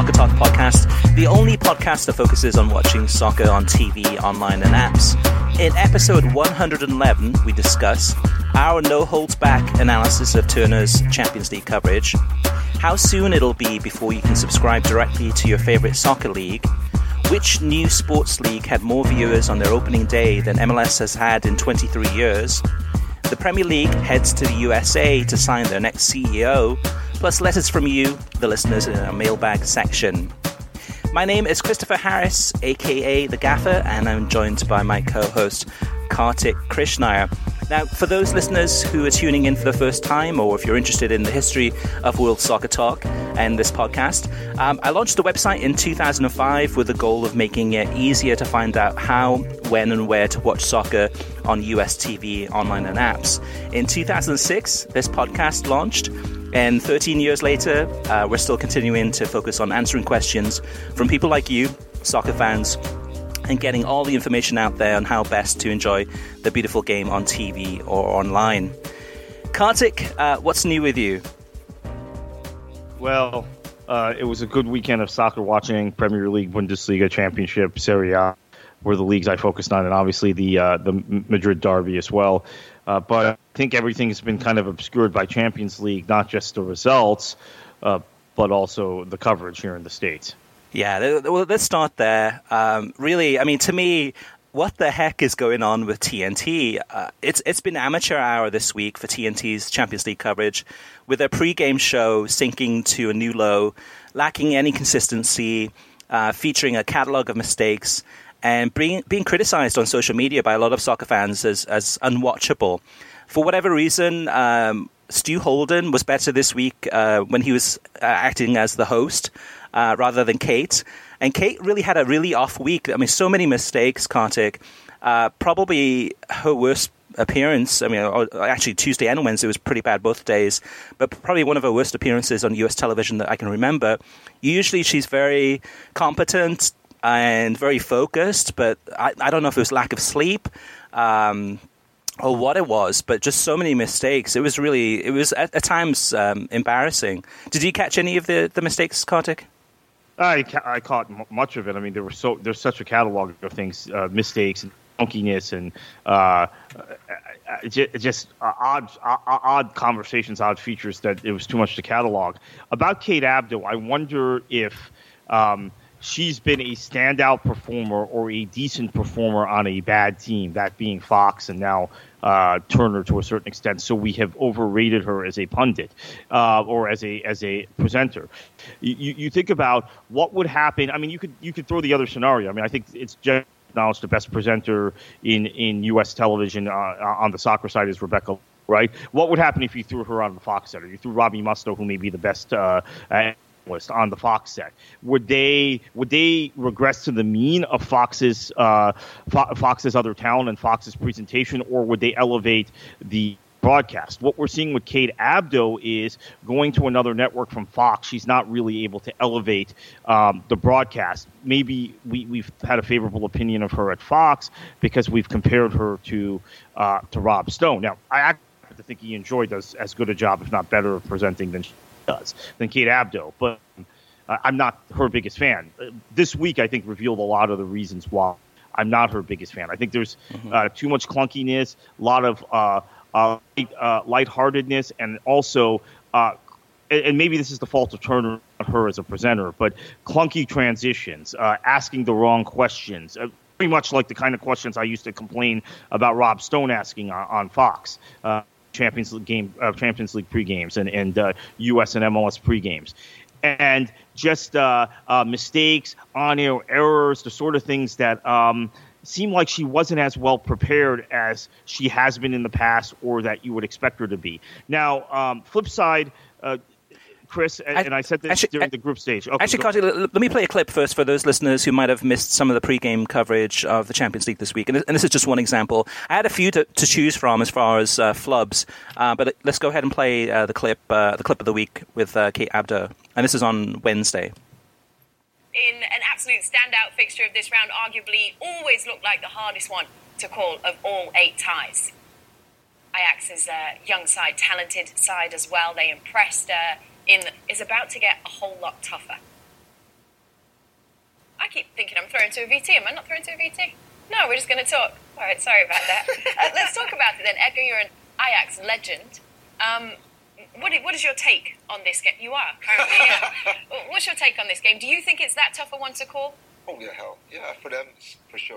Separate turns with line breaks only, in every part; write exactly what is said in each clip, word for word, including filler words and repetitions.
Soccer Talk podcast, the only podcast that focuses on watching soccer on T V, online and apps. In episode one hundred eleven, we discuss our no-holds-back analysis of Turner's Champions League coverage, how soon it'll be before you can subscribe directly to your favourite soccer league, which new sports league had more viewers on their opening day than M L S has had in twenty-three years, the Premier League heads to the U S A to sign their next C E O, plus letters from you, the listeners, in our mailbag section. My name is Christopher Harris, aka The Gaffer, and I'm joined by my co-host, Kartik Krishnaiyer. Now, for those listeners who are tuning in for the first time, or if you're interested in the history of World Soccer Talk and this podcast, um, I launched the website in two thousand five with the goal of making it easier to find out how, when and where to watch soccer on U S T V, online and apps. In two thousand six, this podcast launched, and thirteen years later, uh, we're still continuing to focus on answering questions from people like you, soccer fans, and getting all the information out there on how best to enjoy the beautiful game on T V or online. Kartik, uh, what's new with you?
Well, uh, it was a good weekend of soccer watching. Premier League, Bundesliga, Championship, Serie A were the leagues I focused on, and obviously the uh, the Madrid derby as well. Uh, but I think everything has been kind of obscured by Champions League, not just the results, uh, but also the coverage here in the States.
Yeah, well, let's start there. Um, really, I mean, to me, what the heck is going on with T N T? Uh, it's it's been amateur hour this week for T N T's Champions League coverage, with their pre-game show sinking to a new low, lacking any consistency, uh, featuring a catalogue of mistakes, and being being criticized on social media by a lot of soccer fans as as unwatchable. For whatever reason, um, Stu Holden was better this week uh, when he was uh, acting as the host. Uh, rather than Kate. And Kate really had a really off week. I mean, so many mistakes, Kartik. Uh, probably her worst appearance. I mean, actually, Tuesday and Wednesday was pretty bad both days, but probably one of her worst appearances on U S television that I can remember. Usually she's very competent and very focused, but I, I don't know if it was lack of sleep um, or what it was, but just so many mistakes. It was really, it was at, at times um, embarrassing. Did you catch any of the, the mistakes, Kartik?
I, I caught m- much of it. I mean, there were so there's such a catalog of things, uh, mistakes and funkiness, and uh, just, just uh, odd, uh, odd conversations, odd features that it was too much to catalog. About Kate Abdo, I wonder if um, she's been a standout performer or a decent performer on a bad team, that being Fox and now uh, Turner to a certain extent. So we have overrated her as a pundit uh, or as a as a presenter. You, you think about what would happen. I mean, you could you could throw the other scenario. I mean, I think it's just acknowledged the best presenter in, in U S television uh, on the soccer side is Rebecca, right? What would happen if you threw her on the Fox set, or you threw Robbie Mustoe, who may be the best uh, list on the Fox set? Would they would they regress to the mean of Fox's uh, Fo- Fox's other talent and Fox's presentation, or would they elevate the broadcast? What we're seeing with Kate Abdo is going to another network from Fox. She's not really able to elevate um, the broadcast. Maybe we, we've had a favorable opinion of her at Fox because we've compared her to uh, to Rob Stone. Now, I actually think Ian Joy does as good a job, if not better, of presenting than she does than Kate Abdo, but uh, I'm not her biggest fan. Uh, this week, I think, revealed a lot of the reasons why I'm not her biggest fan. I think there's mm-hmm. uh, too much clunkiness, a lot of uh, uh, uh, lightheartedness, and also, uh, and, and maybe this is the fault of Turner, not her as a presenter, but clunky transitions, uh, asking the wrong questions. Uh, pretty much like the kind of questions I used to complain about Rob Stone asking on, on Fox. Uh, Champions League game, uh, Champions League pre-games and, and uh, U S and M L S pre-games. And just uh, uh, mistakes, on-air errors, the sort of things that um, seem like she wasn't as well prepared as she has been in the past, or that you would expect her to be. Now, um, flip side, uh, Chris, and I, and I said this actually, during the group stage. Okay,
actually, Kartik, let me play a clip first for those listeners who might have missed some of the pre-game coverage of the Champions League this week. And, and this is just one example. I had a few to, to choose from as far as uh, flubs, uh, but let's go ahead and play uh, the clip, uh, the clip of the week with uh, Kate Abdo. And this is on Wednesday.
In an absolute standout fixture of this round, arguably always looked like the hardest one to call of all eight ties. Ajax's uh, young side, talented side as well. They impressed. Uh, in is about to get a whole lot tougher. thrown to a V T. Am I not thrown to a V T? No, we're just going to talk. All right, sorry about that. Uh, let's talk about it then. Edgar, you're an Ajax legend. Um, what, what is your take on this game? You are, currently, yeah. What's your take on this game? Do you think it's that tough a one to call?
Oh, yeah, hell. Yeah, for them, for sure.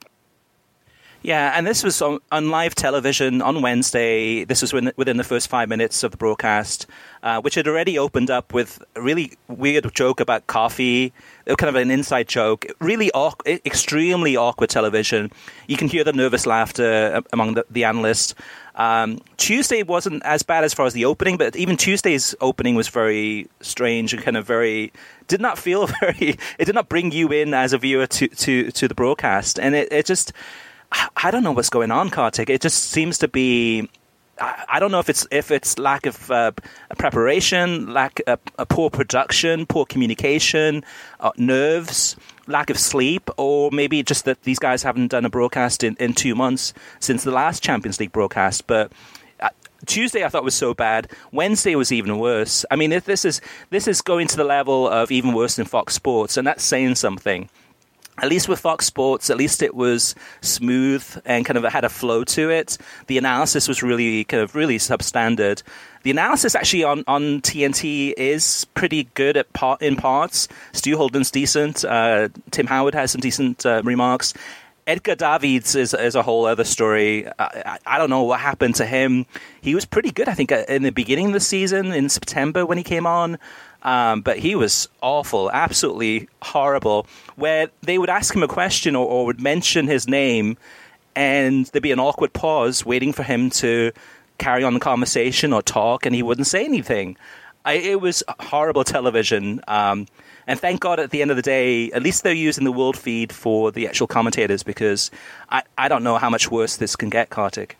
Yeah, and this was on, on live television on Wednesday. This was within, within the first five minutes of the broadcast, uh, which had already opened up with a really weird joke about coffee, kind of an inside joke. Really awkward, extremely awkward television. You can hear the nervous laughter among the, the analysts. Um, Tuesday wasn't as bad as far as the opening, but even Tuesday's opening was very strange and kind of very, did not feel very, it did not bring you in as a viewer to, to, to the broadcast. And it, it just... I don't know what's going on, Kartik. It just seems to be. I, I don't know if it's if it's lack of uh, preparation, lack of uh, poor production, poor communication, uh, nerves, lack of sleep, or maybe just that these guys haven't done a broadcast in, in two months since the last Champions League broadcast. But uh, Tuesday I thought was so bad. Wednesday was even worse. I mean, if this is this is going to the level of even worse than Fox Sports, and that's saying something. At least with Fox Sports, at least it was smooth and kind of had a flow to it. The analysis was really kind of really substandard. The analysis actually on, on T N T is pretty good at part, in parts. Stu Holden's decent. Uh, Tim Howard has some decent uh, remarks. Edgar Davids is, is a whole other story. I, I, I don't know what happened to him. He was pretty good, I think, in the beginning of the season, in September when he came on. Um, but he was awful, absolutely horrible, where they would ask him a question or, or would mention his name, and there'd be an awkward pause waiting for him to carry on the conversation or talk, and he wouldn't say anything. I, it was horrible television. Um, and thank God at the end of the day, at least they're using the world feed for the actual commentators, because I, I don't know how much worse this can get, Kartik.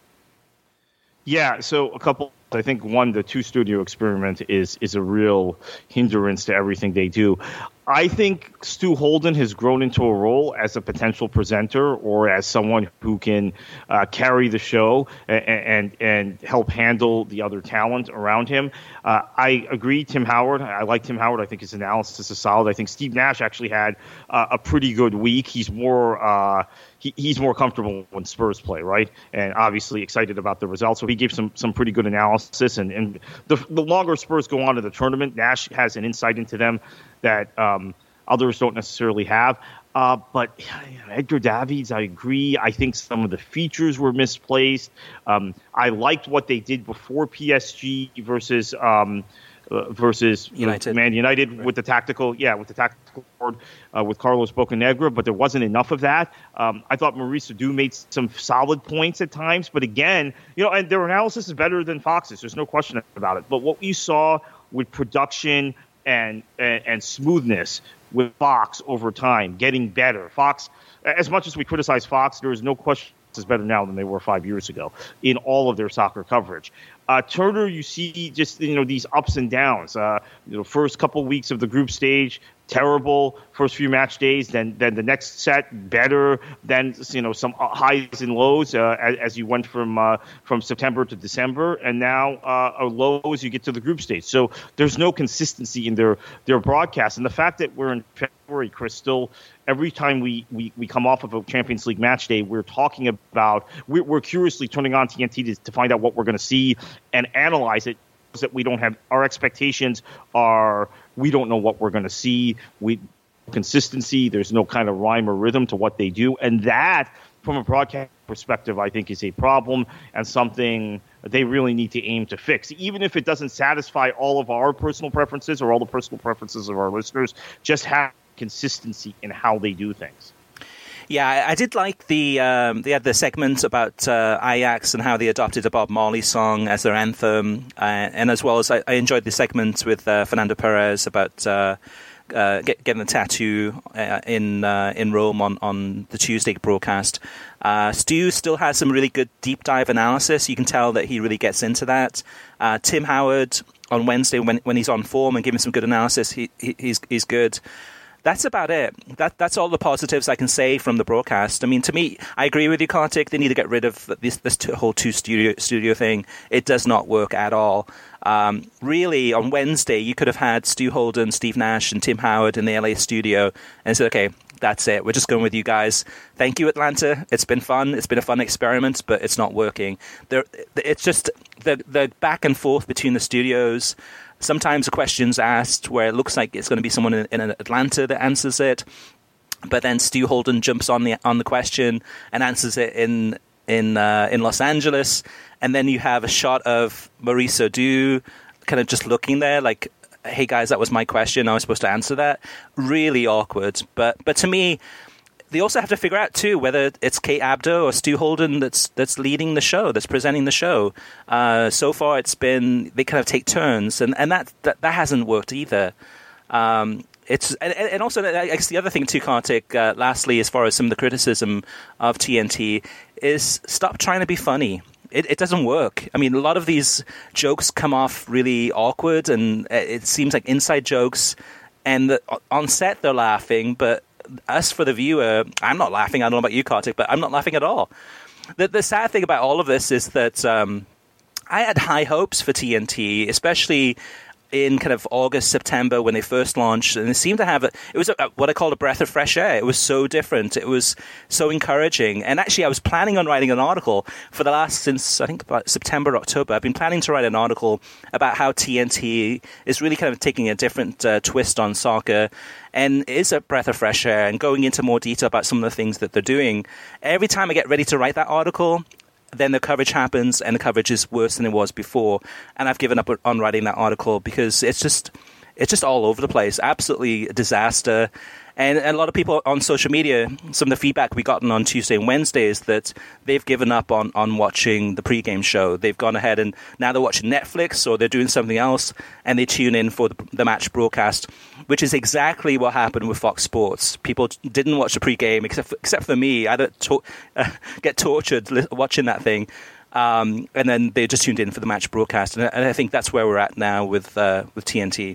Yeah, so a couple. I think one, the two studio experiment is is a real hindrance to everything they do. I think Stu Holden has grown into a role as a potential presenter or as someone who can uh, carry the show and, and and help handle the other talent around him. Uh, I agree, Tim Howard. I like Tim Howard. I think his analysis is solid. I think Steve Nash actually had uh, a pretty good week. He's more uh, he, he's more comfortable when Spurs play, right? And obviously excited about the results. So he gave some some pretty good analysis. And, and the, the longer Spurs go on to the tournament, Nash has an insight into them that um, others don't necessarily have. Uh, but Edgar Davids, I agree. I think some of the features were misplaced. Um, I liked what they did before P S G versus um, uh, versus
United.
Man United
right.
with the tactical, yeah, with the tactical board uh, with Carlos Bocanegra. But there wasn't enough of that. Um, I thought Maurice Edu made some solid points at times. But again, you know, and their analysis is better than Fox's. There's no question about it. But what we saw with production and, and and smoothness with Fox over time, getting better. Fox, as much as we criticize Fox, there is no question is better now than they were five years ago in all of their soccer coverage. Uh, Turner, you see just, you know, these ups and downs. Uh, you know, first couple weeks of the group stage, terrible. First few match days, then then the next set better. Then, you know, some highs and lows uh, as, as you went from uh, from September to December, and now uh, a low as you get to the group stage. So there's no consistency in their their broadcast, and the fact that we're in February, Chris, still every time we, we, we come off of a Champions League match day, we're talking about we're, we're curiously turning on T N T to, to find out what we're going to see and analyze it. That we don't have our expectations are we don't know what we're going to see. We consistency. There's no kind of rhyme or rhythm to what they do, and that, from a broadcast perspective, I think is a problem and something they really need to aim to fix. Even if it doesn't satisfy all of our personal preferences or all the personal preferences of our listeners, just have consistency in how they do things.
Yeah, I did like the um, they had the segment about uh, Ajax and how they adopted a Bob Marley song as their anthem, uh, and as well as I, I enjoyed the segment with uh, Fernando Perez about uh, uh, get, getting the tattoo uh, in uh, in Rome on, on the Tuesday broadcast. Uh, Stu still has some really good deep dive analysis. You can tell that he really gets into that. Uh, Tim Howard on Wednesday when when he's on form and giving some good analysis, he, he he's he's good. That's about it. That That's all the positives I can say from the broadcast. I mean, to me, I agree with you, Kartik. They need to get rid of this this whole two studio studio thing. It does not work at all. Um, really, on Wednesday, you could have had Stu Holden, Steve Nash, and Tim Howard in the L A studio and said, okay, that's it. We're just going with you guys. Thank you, Atlanta. It's been fun. It's been a fun experiment, but it's not working. There, it's just the the back and forth between the studios. Sometimes a question's asked where it looks like it's going to be someone in, in Atlanta that answers it, but then Stu Holden jumps on the on the question and answers it in in uh, in Los Angeles, and then you have a shot of Maurice O'Doux kind of just looking there like, hey guys, that was my question, I was supposed to answer that. Really awkward. But but to me, they also have to figure out too whether it's Kate Abdo or Stu Holden that's that's leading the show, that's presenting the show. Uh, so far, it's been they kind of take turns, and and that that, that hasn't worked either. Um, it's and, and also I guess the other thing too, Kartik. Uh, lastly, as far as some of the criticism of T N T is, stop trying to be funny. It, it doesn't work. I mean, a lot of these jokes come off really awkward, and it seems like inside jokes. And the, on set, they're laughing, but us, for the viewer, I'm not laughing. I don't know about you, Kartik, but I'm not laughing at all. The, the sad thing about all of this is that um, I had high hopes for T N T, especially in kind of August, September when they first launched, and it seemed to have a, it was a, what I call a breath of fresh air. It was so different. It was so encouraging. And actually, I was planning on writing an article for the last, since I think about September, October. I've been planning to write an article about how T N T is really kind of taking a different uh, twist on soccer and is a breath of fresh air, and going into more detail about some of the things that they're doing. Every time I get ready to write that article, then the coverage happens, and the coverage is worse than it was before. And I've given up on writing that article because it's just it's just all over the place. Absolutely a disaster. And a lot of people on social media, some of the feedback we've gotten on Tuesday and Wednesday is that they've given up on, on watching the pregame show. They've gone ahead and now they're watching Netflix or they're doing something else, and they tune in for the, the match broadcast, which is exactly what happened with Fox Sports. People didn't watch the pregame, except for, except for me. I don't to- uh, get tortured watching that thing. Um, and then they just tuned in for the match broadcast. And, and I think that's where we're at now with uh, with T N T.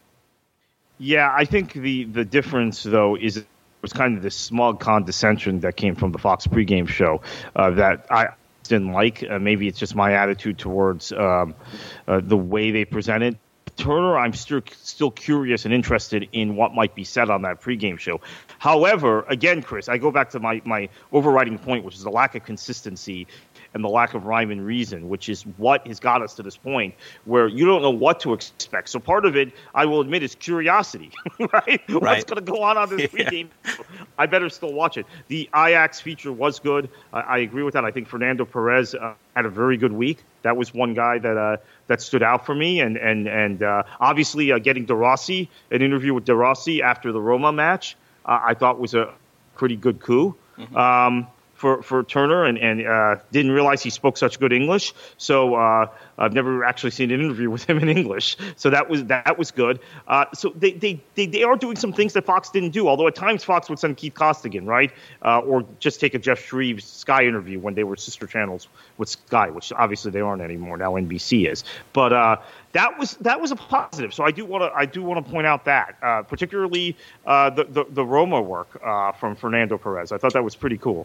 Yeah, I think the, the difference, though, is it was kind of this smug condescension that came from the Fox pregame show uh, that I didn't like. Uh, maybe it's just my attitude towards um, uh, the way they presented. Turner, I'm still still curious and interested in what might be said on that pregame show. However, again, Chris, I go back to my, my overriding point, which is the lack of consistency and the lack of rhyme and reason, which is what has got us to this point where you don't know what to expect. So part of it, I will admit, is curiosity, right? right? What's going to go on on this pregame? Yeah. I better still watch it. The Ajax feature was good. I, I agree with that. I think Fernando Perez uh, had a very good week. That was one guy that uh, that stood out for me. And and and uh, obviously uh, getting De Rossi, an interview with De Rossi after the Roma match, uh, I thought was a pretty good coup. Mm-hmm. Um, For, for Turner, and, and uh, didn't realize he spoke such good English. So uh, I've never actually seen an interview with him in English. So that was that was good. Uh, so they, they, they, they are doing some things that Fox didn't do, although at times Fox would send Keith Costigan, right? Uh, or just take a Jeff Shreves Sky interview when they were sister channels with Sky, which obviously they aren't anymore. Now N B C is. But uh, that was that was a positive. So I do want to I do want to point out that, uh, particularly uh, the, the, the Roma work uh, from Fernando Perez. I thought that was pretty cool.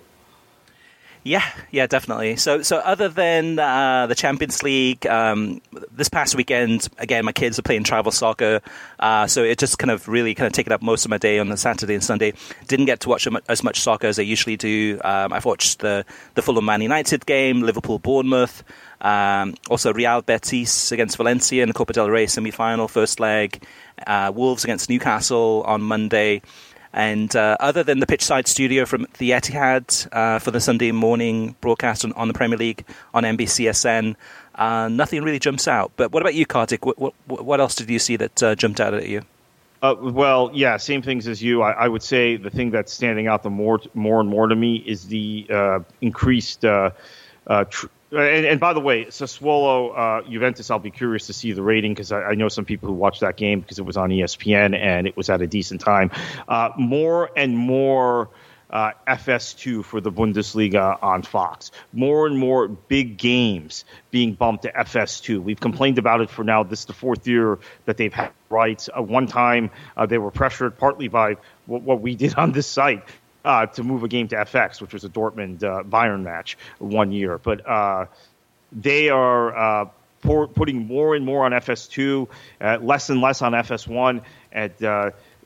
Yeah, yeah, definitely. So, so other than uh, the Champions League, um, this past weekend, again, my kids are playing travel soccer, uh, so it just kind of really kind of taken up most of my day on the Saturday and Sunday. Didn't get to watch as much soccer as I usually do. Um, I've watched the the Fulham Man United game, Liverpool Bournemouth, um, also Real Betis against Valencia in the Copa del Rey semi-final, first leg, uh, Wolves against Newcastle on Monday. And uh, other than the pitchside studio from the Etihad uh, for the Sunday morning broadcast on, on the Premier League on N B C S N, uh, nothing really jumps out. But what about you, Kartik? What, what, what else did you see that uh, jumped out at you?
Uh, well, yeah, same things as you. I, I would say the thing that's standing out the more, more and more to me is the uh, increased. Uh, uh, tr- and, and by the way, Sassuolo uh, Juventus, I'll be curious to see the rating because I, I know some people who watched that game because it was on E S P N and it was at a decent time. Uh, more and more uh, F S two for the Bundesliga on Fox. More and more big games being bumped to F S two. We've complained about it for now. This is the fourth year that they've had rights. Uh, one time uh, they were pressured partly by what, what we did on this site. Uh, to move a game to F X, which was a Dortmund uh, Bayern match one year. But uh, they are uh, pour, putting more and more on F S two, uh, less and less on F S one. And uh,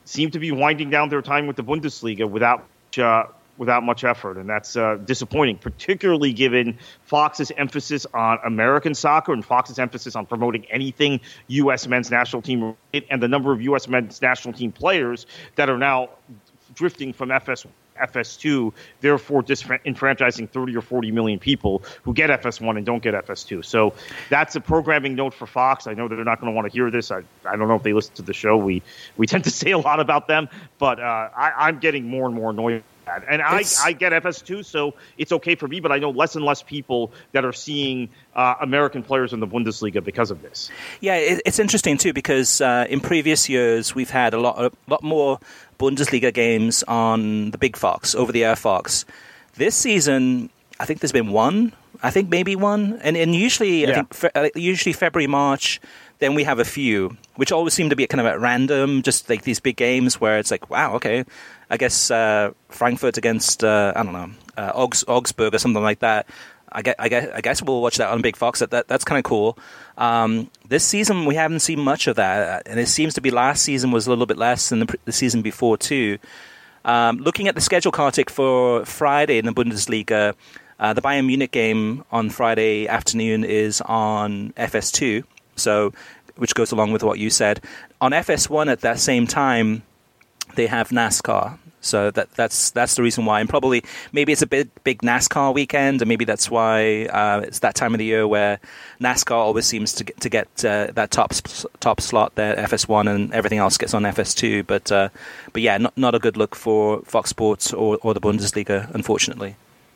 seem to be winding down their time with the Bundesliga without uh, without much effort, and that's uh, disappointing, particularly given Fox's emphasis on American soccer and Fox's emphasis on promoting anything U S men's national team and the number of U S men's national team players that are now drifting from F S F S two, therefore disenfranchising thirty or forty million people who get F S one and don't get F S two. So that's a programming note for Fox. I know that they're not going to want to hear this. I, I don't know if they listen to the show. We we tend to say a lot about them, but uh, I, I'm getting more and more annoyed. And I, I get F S two, so it's okay for me, but I know less and less people that are seeing uh, American players in the Bundesliga because of this.
Yeah, it, it's interesting, too, because uh, in previous years, we've had a lot, a lot more Bundesliga games on the big Fox, over-the-air Fox. This season, I think there's been one. I think maybe one. And, and usually, yeah. I think fe- usually February, March, then we have a few, which always seem to be kind of at random, just like these big games where it's like, wow, okay, I guess uh, Frankfurt against, uh, I don't know, uh, Augs- Augsburg or something like that. I guess, I guess, I guess we'll watch that on Big Fox. That, that That's kind of cool. Um, this season, we haven't seen much of that. And it seems to be last season was a little bit less than the, the season before, too. Um, looking at the schedule, Kartik, for Friday in the Bundesliga, uh, the Bayern Munich game on Friday afternoon is on F S two. So, which goes along with what you said. On F S one at that same time, they have NASCAR. So that that's that's the reason why. And probably, maybe it's a big, big NASCAR weekend, and maybe that's why uh, it's that time of the year where NASCAR always seems to get, to get uh, that top top slot there, F S one, and everything else gets on F S two. But uh, but yeah, not not a good look for Fox Sports or, or the Bundesliga, unfortunately.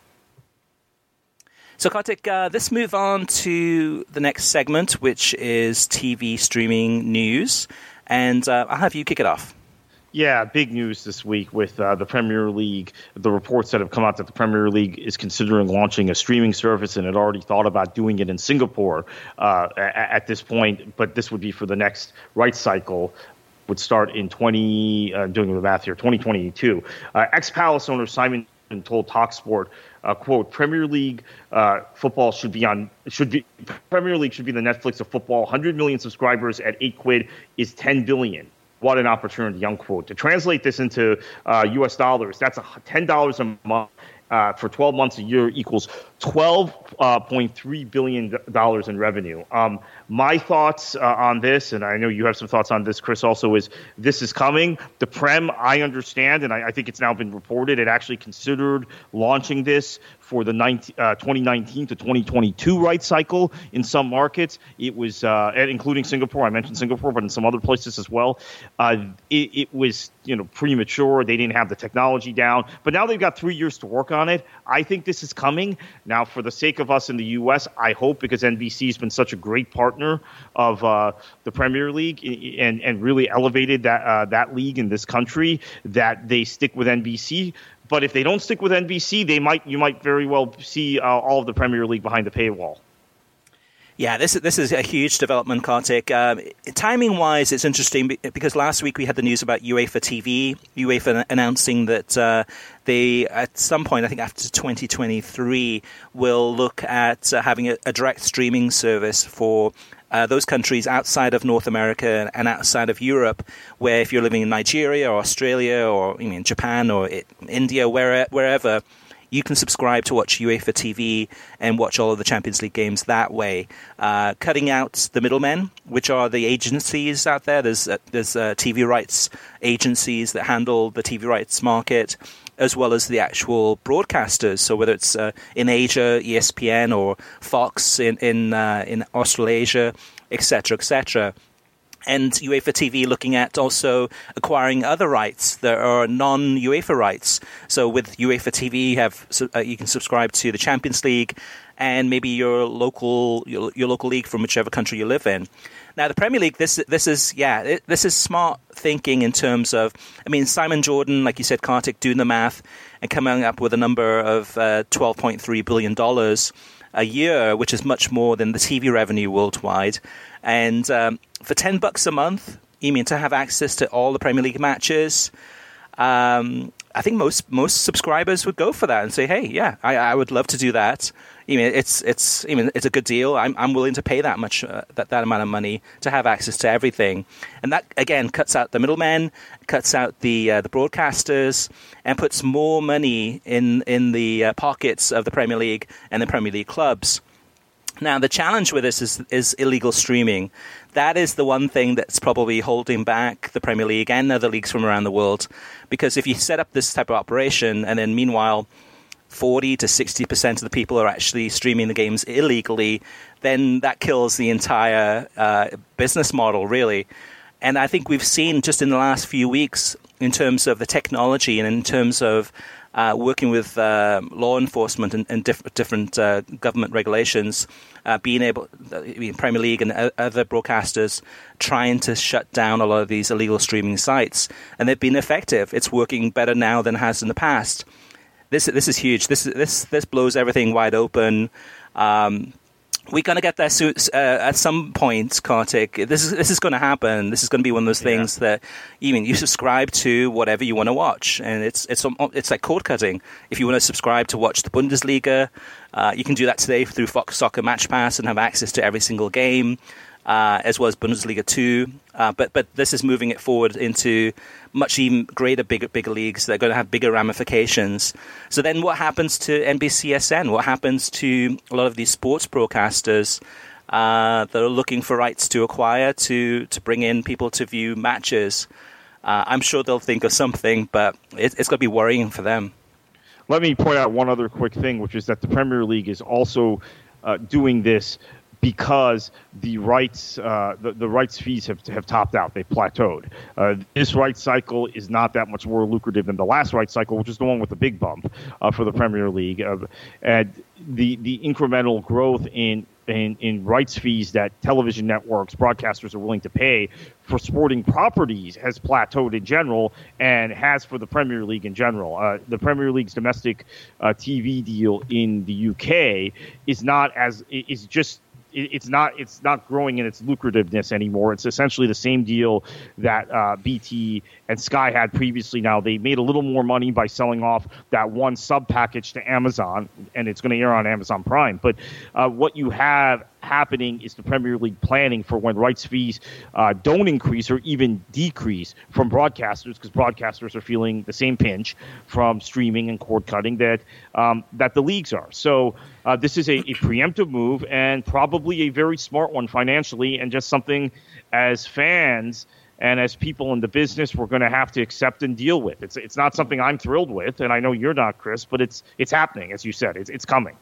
So, Kartik, uh, let's move on to the next segment, which is T V streaming news. And uh, I'll have you kick it off.
Yeah, big news this week with uh, the Premier League. The reports that have come out that the Premier League is considering launching a streaming service and had already thought about doing it in Singapore uh, at, at this point. But this would be for the next rights cycle. Would start in twenty. Uh, doing the math here, twenty twenty-two. Uh, Ex-Palace owner Simon told TalkSport, uh, "quote Premier League uh, football should be on should be Premier League should be the Netflix of football. one hundred million subscribers at eight quid is ten billion. What an opportunity!" Unquote. To translate this into uh, U S dollars, that's a ten dollars a month uh, for twelve months a year equals twelve point three billion dollars in revenue. Um, my thoughts uh, on this, and I know you have some thoughts on this, Chris, also, is this is coming. The Prem, I understand, and I, I think it's now been reported, it actually considered launching this for the nineteen, uh, twenty nineteen to twenty twenty-two rights cycle in some markets. It was, uh, including Singapore. I mentioned Singapore, but in some other places as well. Uh, it, it was, you know, premature. They didn't have the technology down, but now they've got three years to work on it. I think this is coming. Now, for the sake of us in the U S, I hope, because N B C has been such a great partner of uh, the Premier League and, and really elevated that uh, that league in this country, that they stick with N B C. But if they don't stick with N B C, they might you might very well see uh, all of the Premier League behind the paywall.
Yeah, this is this is a huge development, Kartik. Um, timing-wise, it's interesting because last week we had the news about UEFA T V, UEFA announcing that uh, they, at some point, I think after twenty twenty-three, will look at uh, having a, a direct streaming service for Uh, those countries outside of North America and outside of Europe, where if you're living in Nigeria or Australia or I mean Japan or it, India, where, wherever, you can subscribe to watch UEFA T V and watch all of the Champions League games that way, uh, cutting out the middlemen, which are the agencies out there. There's uh, there's uh, T V rights agencies that handle the T V rights market, as well as the actual broadcasters. So whether it's uh, in Asia, E S P N, or Fox in in uh, in Australasia, et cetera, et cetera. And UEFA T V looking at also acquiring other rights that are non-UEFA rights. So with UEFA T V, you have uh, you can subscribe to the Champions League and maybe your local your, your local league from whichever country you live in. Now, the Premier League, this this is yeah, it, this is smart thinking in terms of, I mean, Simon Jordan, like you said, Kartik, doing the math and coming up with a number of uh, twelve point three billion dollars a year, which is much more than the T V revenue worldwide. And um, for ten bucks a month, you mean to have access to all the Premier League matches, um, I think most most subscribers would go for that and say, "Hey, yeah, I, I would love to do that. I mean, it's it's I mean, it's a good deal. I'm I'm willing to pay that much uh, that that amount of money to have access to everything." And that again cuts out the middlemen, cuts out the uh, the broadcasters, and puts more money in in the uh, pockets of the Premier League and the Premier League clubs. Now, the challenge with this is is illegal streaming. That is the one thing that's probably holding back the Premier League and other leagues from around the world. Because if you set up this type of operation and then meanwhile forty to sixty percent of the people are actually streaming the games illegally, then that kills the entire uh, business model, really. And I think we've seen just in the last few weeks, in terms of the technology and in terms of uh, working with uh, law enforcement and, and diff- different uh, government regulations, uh, being able, I mean, Premier League and other broadcasters trying to shut down a lot of these illegal streaming sites. And they've been effective. It's working better now than it has in the past. This this is huge. This this this blows everything wide open. Um, we're going to get there soon, uh, at some point, Kartik. This is this is going to happen. This is going to be one of those yeah. things that even you subscribe to whatever you want to watch, and it's it's it's like cord cutting. If you want to subscribe to watch the Bundesliga, uh, you can do that today through Fox Soccer Match Pass and have access to every single game, uh, as well as Bundesliga two. Uh, but but this is moving it forward into much even greater, bigger, bigger leagues that are going to have bigger ramifications. So then what happens to N B C S N? What happens to a lot of these sports broadcasters uh, that are looking for rights to acquire, to, to bring in people to view matches? Uh, I'm sure they'll think of something, but it, it's going to be worrying for them.
Let me point out one other quick thing, which is that the Premier League is also uh, doing this because the rights uh, the, the rights fees have have topped out. They've plateaued. Uh, this rights cycle is not that much more lucrative than the last rights cycle, which is the one with the big bump uh, for the Premier League. Uh, and the the incremental growth in, in in rights fees that television networks, broadcasters are willing to pay for sporting properties has plateaued in general, and has for the Premier League in general. Uh, the Premier League's domestic uh, T V deal in the U K is not as is just. It's not it's not growing in its lucrativeness anymore. It's essentially the same deal that uh, B T and Sky had previously. Now, they made a little more money by selling off that one sub package to Amazon, and it's going to air on Amazon Prime. But uh, what you have happening is the Premier League planning for when rights fees uh, don't increase or even decrease from broadcasters, because broadcasters are feeling the same pinch from streaming and cord cutting that um, that the leagues are. So uh, this is a, a preemptive move, and probably a very smart one financially, and just something as fans and as people in the business we're going to have to accept and deal with. It's it's not something I'm thrilled with, and I know you're not, Chris, but it's it's happening, as you said. It's it's coming.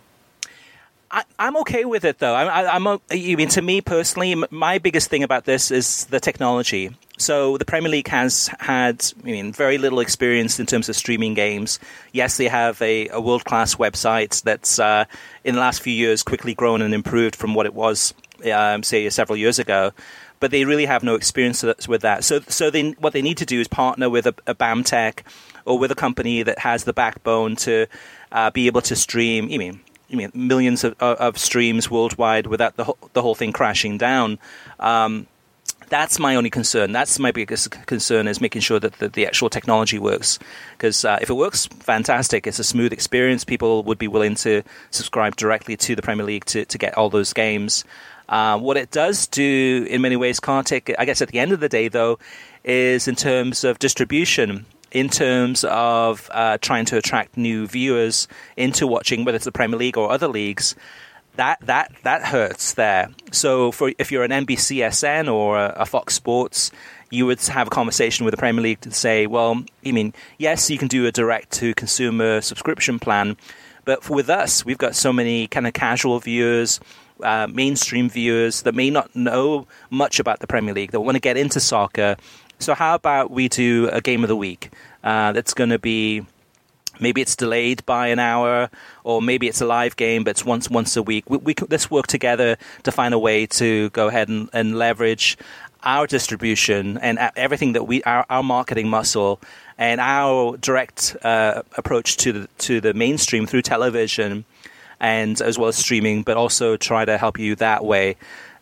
I, I'm okay with it, though. I, I, I'm. I mean, to me personally, my biggest thing about this is the technology. So the Premier League has had, I mean, very little experience in terms of streaming games. Yes, they have a, a world-class website that's uh, in the last few years quickly grown and improved from what it was, um, say, several years ago. But they really have no experience with that. So, so they, what they need to do is partner with a, a BAMTech or with a company that has the backbone to uh, be able to stream. I mean. I mean, millions of, of streams worldwide without the whole, the whole thing crashing down. Um, that's my only concern. That's my biggest concern, is making sure that the, the actual technology works. Because uh, if it works, fantastic. It's a smooth experience. People would be willing to subscribe directly to the Premier League to, to get all those games. Uh, what it does do in many ways, Kartik, I guess at the end of the day, though, is in terms of distribution, in terms of uh, trying to attract new viewers into watching, whether it's the Premier League or other leagues, that that that hurts there. So for if you're an N B C S N or a, a Fox Sports, you would have a conversation with the Premier League to say, well, I mean, yes, you can do a direct-to-consumer subscription plan, but with us, we've got so many kind of casual viewers, uh, mainstream viewers that may not know much about the Premier League, that want to get into soccer. So how about we do a game of the week uh, that's going to be, maybe it's delayed by an hour, or maybe it's a live game, but it's once once a week. We, we Let's work together to find a way to go ahead and, and leverage our distribution and everything that we, our, our marketing muscle and our direct uh, approach to the, to the mainstream through television, and as well as streaming, but also try to help you that way.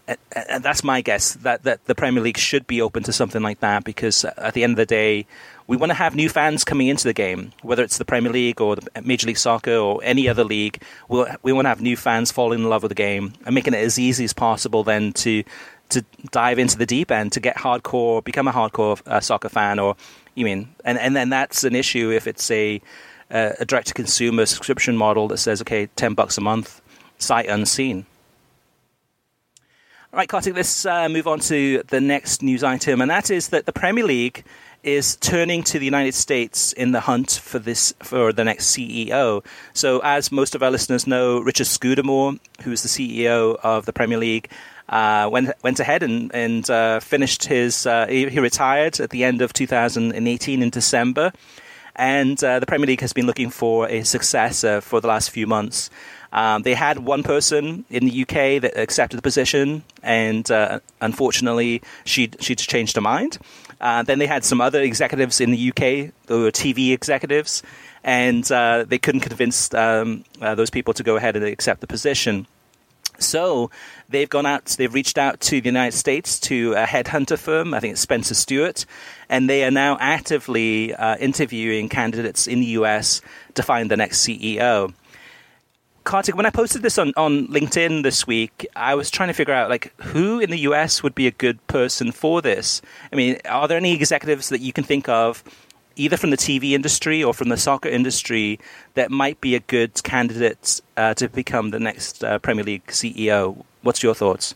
and that's my guess, that, that the Premier League should be open to something like that, because at the end of the day, we want to have new fans coming into the game, whether it's the Premier League or the Major League Soccer or any other league. We'll, we want to have new fans falling in love with the game and making it as easy as possible then to to dive into the deep end, to get hardcore, become a hardcore uh, soccer fan. Or you mean, and, and then that's an issue if it's a, uh, a direct-to-consumer subscription model that says, okay, ten bucks a month, sight unseen. All right, Kartik, let's uh, move on to the next news item, and that is that the Premier League is turning to the United States in the hunt for this for the next C E O. So as most of our listeners know, Richard Scudamore, who's the C E O of the Premier League, uh, went went ahead and, and uh, finished his... Uh, he, he retired at the end of two thousand eighteen in December, and uh, the Premier League has been looking for a successor for the last few months. Um, they had one person in the U K that accepted the position, and uh, unfortunately, she she'd changed her mind. Uh, then they had some other executives in the U K, who were T V executives, and uh, they couldn't convince um, uh, those people to go ahead and accept the position. So they've gone out, they've reached out to the United States, to a headhunter firm, I think it's Spencer Stewart, and they are now actively uh, interviewing candidates in the U S to find the next C E O. Kartik, when I posted this on, on LinkedIn this week, I was trying to figure out, like, who in the U S would be a good person for this? I mean, are there any executives that you can think of, either from the T V industry or from the soccer industry, that might be a good candidate uh, to become the next uh, Premier League C E O? What's your thoughts?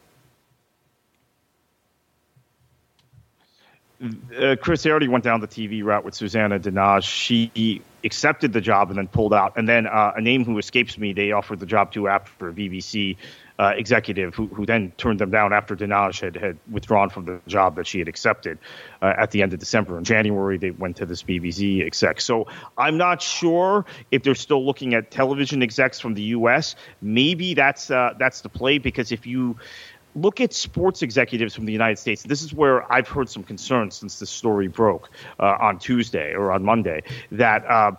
Uh, Chris already went down the T V route with Susanna Dinaj. She accepted the job and then pulled out. And then uh, a name who escapes me, they offered the job to after a B B C uh, executive who, who then turned them down after Dinaj had, had withdrawn from the job that she had accepted uh, at the end of December. In January, they went to this B B C exec. So I'm not sure if they're still looking at television execs from the U S. Maybe that's uh, that's the play, because if you look at sports executives from the United States, this is where I've heard some concerns since this story broke uh, on Tuesday or on Monday, that uh,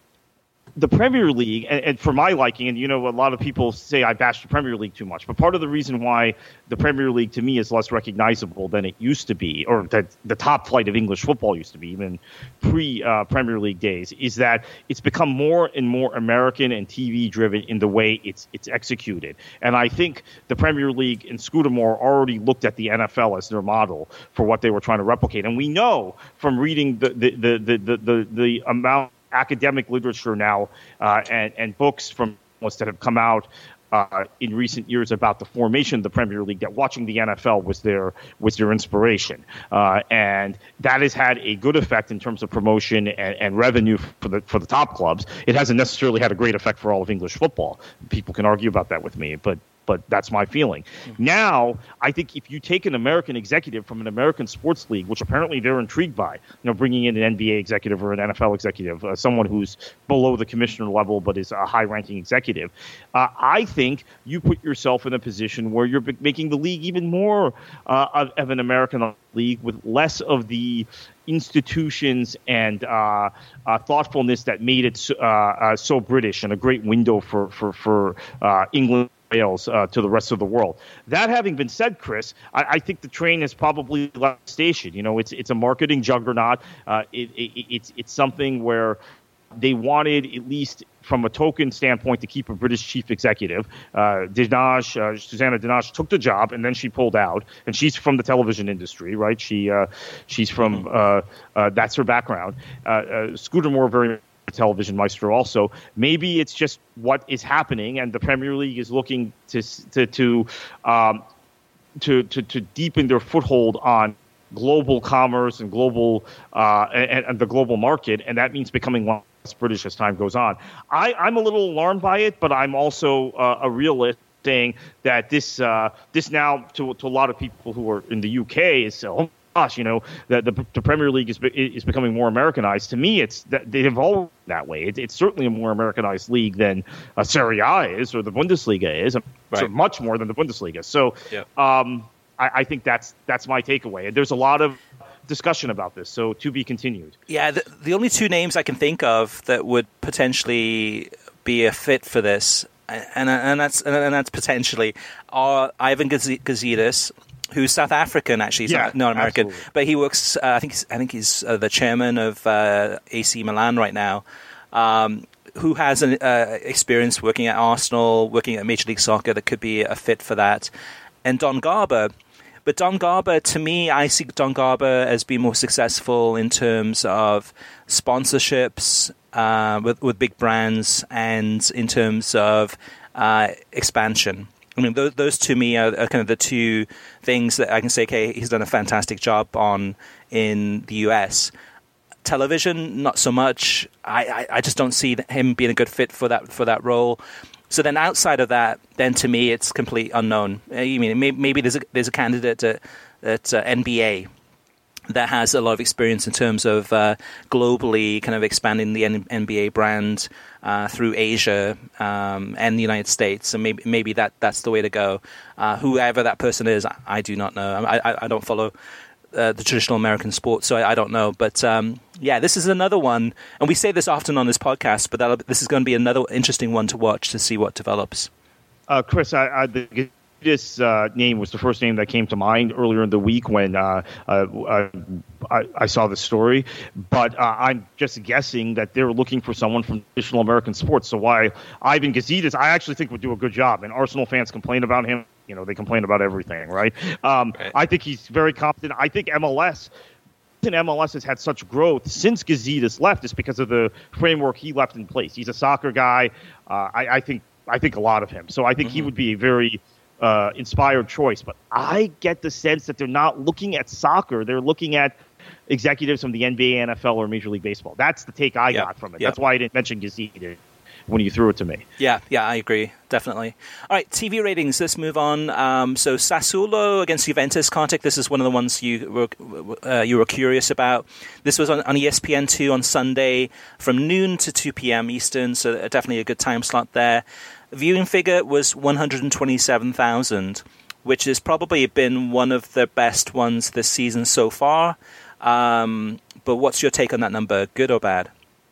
the Premier League, and, and for my liking, and you know, a lot of people say I bash the Premier League too much, but part of the reason why the Premier League to me is less recognizable than it used to be, or that the top flight of English football used to be, even pre-Premier uh, League days, is that it's become more and more American and T V-driven in the way it's it's executed. And I think the Premier League and Scudamore already looked at the N F L as their model for what they were trying to replicate. And we know from reading the the the the the, the, the amount academic literature now uh, and, and books from that have come out uh, in recent years about the formation of the Premier League, that watching the N F L was their was their inspiration, uh, and that has had a good effect in terms of promotion and, and revenue for the for the top clubs. It hasn't necessarily had a great effect for all of English football. People can argue about that with me, but. But that's my feeling. Mm-hmm. Now, I think if you take an American executive from an American sports league, which apparently they're intrigued by, you know, bringing in an N B A executive or an N F L executive, uh, someone who's below the commissioner level but is a high-ranking executive, uh, I think you put yourself in a position where you're b- making the league even more uh, of, of an American league with less of the institutions and uh, uh, thoughtfulness that made it so, uh, uh, so British, and a great window for for for uh, England. Uh, to the rest of the world. That having been said, Chris, I, I think the train has probably left the station. You know, it's it's a marketing juggernaut. Uh, it, it, it's it's something where they wanted, at least from a token standpoint, to keep a British chief executive. Uh, Dinaj, uh, Susanna Dinaj took the job and then she pulled out, and she's from the television industry, right? She uh, she's from uh, uh, that's her background. Uh, uh, Scudamore very. Television maestro also. Maybe it's just what is happening, and the Premier League is looking to to to um, to, to, to deepen their foothold on global commerce and global uh, and, and the global market, and that means becoming less British as time goes on. I, I'm a little alarmed by it, but I'm also uh, a realist, saying that this uh, this now to to a lot of people who are in the U K is so. Gosh, you know, the, the the Premier League is is becoming more Americanized. To me, it's that they evolved that way. It, it's certainly a more Americanized league than uh, Serie A is or the Bundesliga is, right. So much more than the Bundesliga. So, yeah. um, I, I think that's that's my takeaway. There's a lot of discussion about this, so to be continued.
Yeah, the, the only two names I can think of that would potentially be a fit for this and and that's and that's potentially uh, Ivan Gazidis, who's South African actually, he's
yeah,
not, not American,
absolutely.
but he works. Uh, I think he's, I think he's uh, the chairman of uh, A C Milan right now. Um, who has an uh, experience working at Arsenal, working at Major League Soccer that could be a fit for that, and Don Garber. But Don Garber, to me, I see Don Garber as being more successful in terms of sponsorships uh, with, with big brands and in terms of uh, expansion. I mean, those, those to me are, are kind of the two things that I can say, okay, he's done a fantastic job on in the U S. Television, not so much. I, I, I just don't see him being a good fit for that for that role. So then, outside of that, then to me, it's complete unknown. I mean, maybe, maybe there's a there's a candidate at, at uh, N B A that has a lot of experience in terms of uh, globally kind of expanding the N- NBA brand uh, through Asia um, and the United States, and maybe maybe that that's the way to go. Uh, whoever that person is, I, I do not know. I, I, I don't follow Uh, the traditional American sport, so I, I don't know. But um, yeah, this is another one, and we say this often on this podcast, but that'll, this is going to be another interesting one to watch to see what develops.
Uh, Chris, I, I, the, this uh, name was the first name that came to mind earlier in the week when uh, uh, I, I saw the story, but uh, I'm just guessing that they're looking for someone from traditional American sports. So why Ivan Gazidis, I actually think would do a good job, and Arsenal fans complain about him. You know, they complain about everything, right? Um,
right?
I think he's very competent. I think M L S, and M L S has had such growth since Gazidis left is because of the framework he left in place. He's a soccer guy. Uh, I, I think I think a lot of him. So I think mm-hmm. he would be a very uh, inspired choice. But I get the sense that they're not looking at soccer. They're looking at executives from the N B A, N F L, or Major League Baseball. That's the take I yep. got from it. Yep. That's why I didn't mention Gazidis when you threw it to me.
Yeah, yeah, I agree, definitely. All right, T V ratings, let's move on. Um, so Sassuolo against Juventus, Kartik, this is one of the ones you were uh, you were curious about. This was on, on E S P N two on Sunday from noon to two p.m. Eastern, so definitely a good time slot there. Viewing figure was one hundred twenty-seven thousand, which has probably been one of the best ones this season so far. Um, but what's your take on that number, good or bad?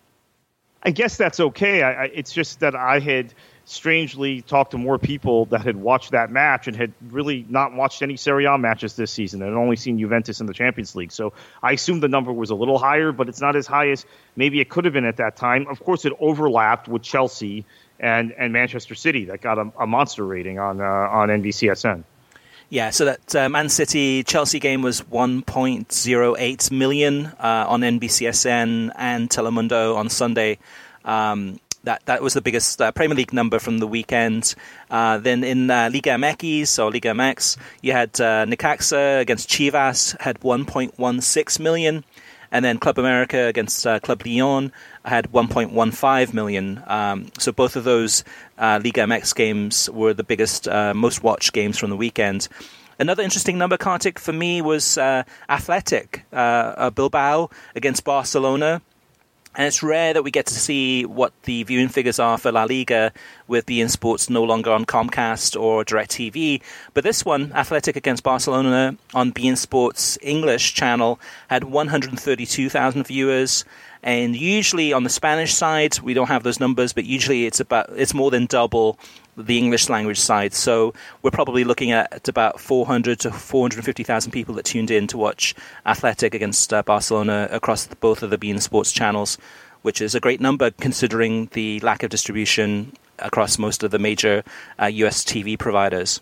I guess that's okay. I, I, it's just that I had strangely talked to more people that had watched that match and had really not watched any Serie A matches this season and only seen Juventus in the Champions League. So I assumed the number was a little higher, but it's not as high as maybe it could have been at that time. Of course, it overlapped with Chelsea and, and Manchester City that got a, a monster rating on uh, on N B C S N.
Yeah, so that uh, Man City-Chelsea game was one point oh eight million uh, on N B C S N and Telemundo on Sunday. Um, that that was the biggest uh, Premier League number from the weekend. Uh, then in uh, Liga M X, or Liga M X, you had uh, Necaxa against Chivas, had one point one six million. And then Club America against uh, Club Lyon had one point one five million. Um, so both of those uh, Liga M X games were the biggest, uh, most watched games from the weekend. Another interesting number, Kartik, for me was uh, Athletic, uh, uh, Bilbao against Barcelona. And it's rare that we get to see what the viewing figures are for La Liga with beIN Sports no longer on Comcast or DirecTV. But this one, Athletic against Barcelona on beIN Sports English channel, had one hundred thirty-two thousand viewers. And usually on the Spanish side, we don't have those numbers, but usually it's about it's more than double the English language side. So we're probably looking at about four hundred to four hundred fifty thousand people that tuned in to watch Athletic against uh, Barcelona across the, both of the beIN Sports channels, which is a great number considering the lack of distribution across most of the major uh, U S T V providers.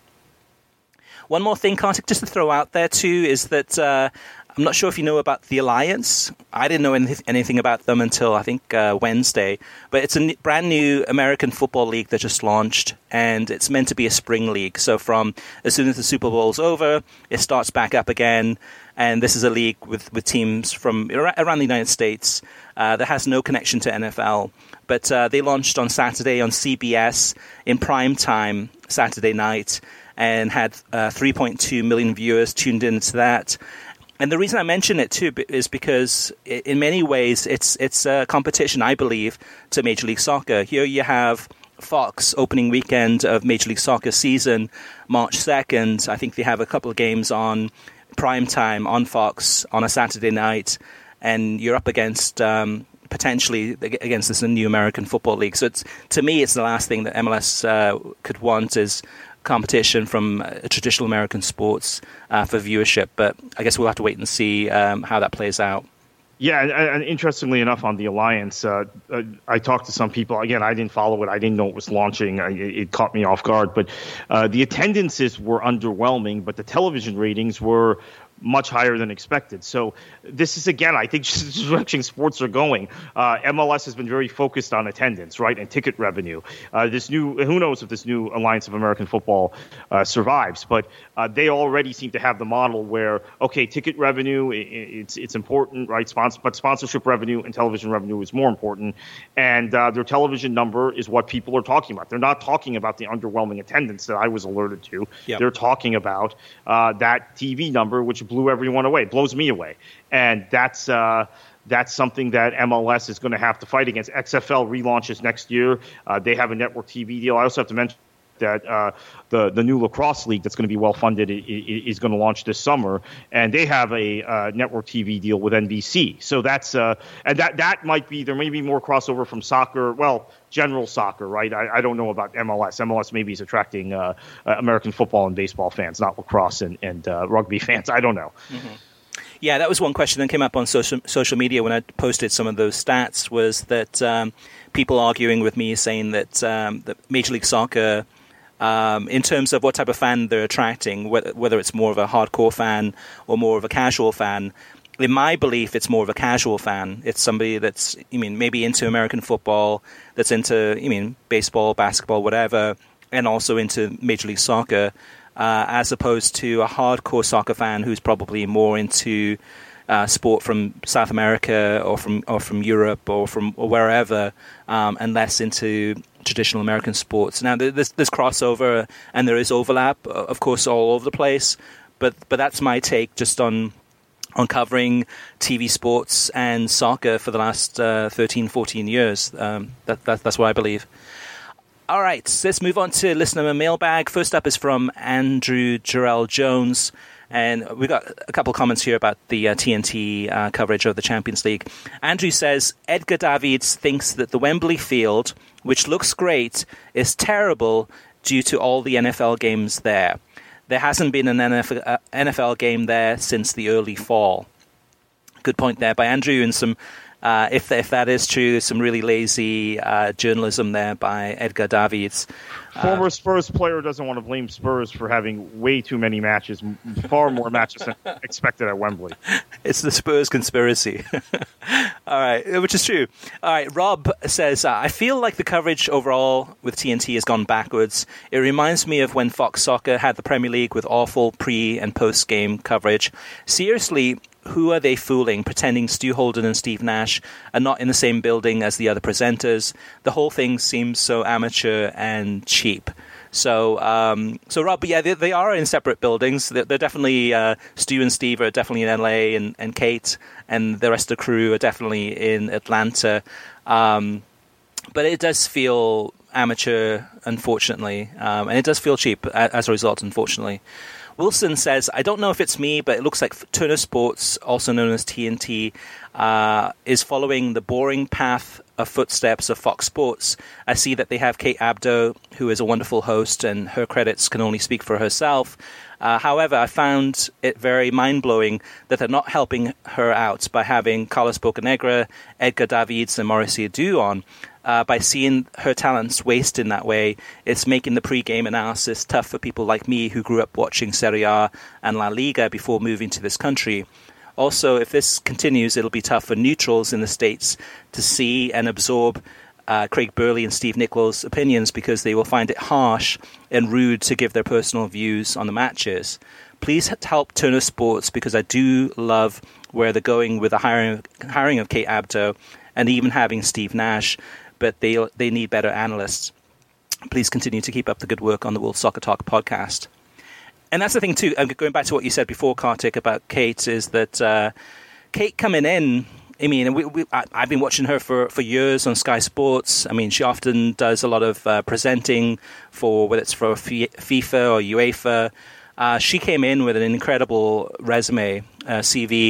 One more thing, Kartik, just to throw out there too, is that uh, I'm not sure if you know about the Alliance. I didn't know anyth- anything about them until, I think, uh, Wednesday. But it's a n- brand new American football league that just launched, and it's meant to be a spring league. So from as soon as the Super Bowl's over, it starts back up again. And this is a league with, with teams from ar- around the United States uh, that has no connection to N F L. But uh, they launched on Saturday on C B S in prime time, Saturday night, and had uh, three point two million viewers tuned into that. And the reason I mention it, too, is because in many ways it's it's a competition, I believe, to Major League Soccer. Here you have Fox opening weekend of Major League Soccer season, March second. I think they have a couple of games on prime time on Fox on a Saturday night. And you're up against um, potentially against this new American Football League. So it's, to me, it's the last thing that M L S uh, could want is competition from uh, traditional American sports uh, for viewership. But I guess we'll have to wait and see um, how that plays out.
Yeah, and, and interestingly enough, on the Alliance, uh, uh, I talked to some people. Again, I didn't follow it. I didn't know it was launching. I, it caught me off guard. But uh, the attendances were underwhelming, but the television ratings were much higher than expected. So this is, again, I think, just the direction sports are going. Uh, M L S has been very focused on attendance, right, and ticket revenue. Uh, this new, who knows if this new Alliance of American Football uh, survives, but uh, they already seem to have the model where, okay, ticket revenue, it, it's it's important, right, Spons- but sponsorship revenue and television revenue is more important, and uh, their television number is what people are talking about. They're not talking about the underwhelming attendance that I was alerted to. Yep. They're talking about uh, that T V number, which blew everyone away, blows me away. And that's uh, that's something that M L S is going to have to fight against. X F L relaunches next year. Uh, they have a network T V deal. I also have to mention that uh, the the new lacrosse league that's going to be well funded is going to launch this summer, and they have a uh, network T V deal with N B C. So that's uh, and that that might be there may be more crossover from soccer. Well, general soccer, right? I, I don't know about M L S. M L S maybe is attracting uh, uh, American football and baseball fans, not lacrosse and and uh, rugby fans. I don't know.
Mm-hmm. Yeah, that was one question that came up on social social media when I posted some of those stats. Was that um, people arguing with me saying that um, that Major League Soccer, Um, in terms of what type of fan they're attracting, whether, whether it's more of a hardcore fan or more of a casual fan. In my belief, it's more of a casual fan. It's somebody that's, I mean, maybe into American football, that's into, I mean, baseball, basketball, whatever, and also into Major League Soccer, uh, as opposed to a hardcore soccer fan who's probably more into uh, sport from South America or from or from Europe or from or wherever, um, and less into traditional American sports. Now, there's, there's crossover and there is overlap, of course, all over the place. But but that's my take just on on covering T V sports and soccer for the last uh, thirteen, fourteen years. Um, that, that that's what I believe. All right, so let's move on to listener mailbag. First up is from Andrew Jarrell Jones. And we've got a couple of comments here about the uh, T N T uh, coverage of the Champions League. Andrew says, Edgar Davids thinks that the Wembley field, which looks great, is terrible due to all the N F L games there. There hasn't been an N F L game there since the early fall. Good point there by Andrew, and some, uh, if if that is true, some really lazy uh, journalism there by Edgar Davids.
Former
Uh,
Spurs player doesn't want to blame Spurs for having way too many matches, far more matches than expected at Wembley.
It's the Spurs conspiracy. All right, which is true. All right, Rob says, uh, I feel like the coverage overall with T N T has gone backwards. It reminds me of when Fox Soccer had the Premier League with awful pre- and post-game coverage. Seriously, who are they fooling, pretending Stu Holden and Steve Nash are not in the same building as the other presenters? The whole thing seems so amateur and cheap. So, um, so Rob, yeah, they, they are in separate buildings. They're, they're definitely, uh, Stu and Steve are definitely in L A, and, and Kate and the rest of the crew are definitely in Atlanta. Um, but it does feel amateur, unfortunately, um, and it does feel cheap as a result, unfortunately. Wilson says, I don't know if it's me, but it looks like Turner Sports, also known as T N T, uh, is following the boring path of footsteps of Fox Sports. I see that they have Kate Abdo, who is a wonderful host, and her credits can only speak for herself. Uh, however, I found it very mind-blowing that they're not helping her out by having Carlos Bocanegra, Edgar Davids, and Mauricio Adu on. Uh, by seeing her talents waste in that way, it's making the pre-game analysis tough for people like me who grew up watching Serie A and La Liga before moving to this country. Also, if this continues, it'll be tough for neutrals in the States to see and absorb uh, Craig Burley and Steve Nichols' opinions, because they will find it harsh and rude to give their personal views on the matches. Please help Turner Sports, because I do love where they're going with the hiring, hiring of Kate Abdo and even having Steve Nash, but they they need better analysts. Please continue to keep up the good work on the World Soccer Talk podcast. And that's the thing, too, going back to what you said before, Kartik, about Kate, is that uh, Kate coming in, I mean, we, we, I, I've been watching her for, for years on Sky Sports. I mean, she often does a lot of uh, presenting for, whether it's for FIFA or UEFA. Uh, she came in with an incredible resume, uh, C V,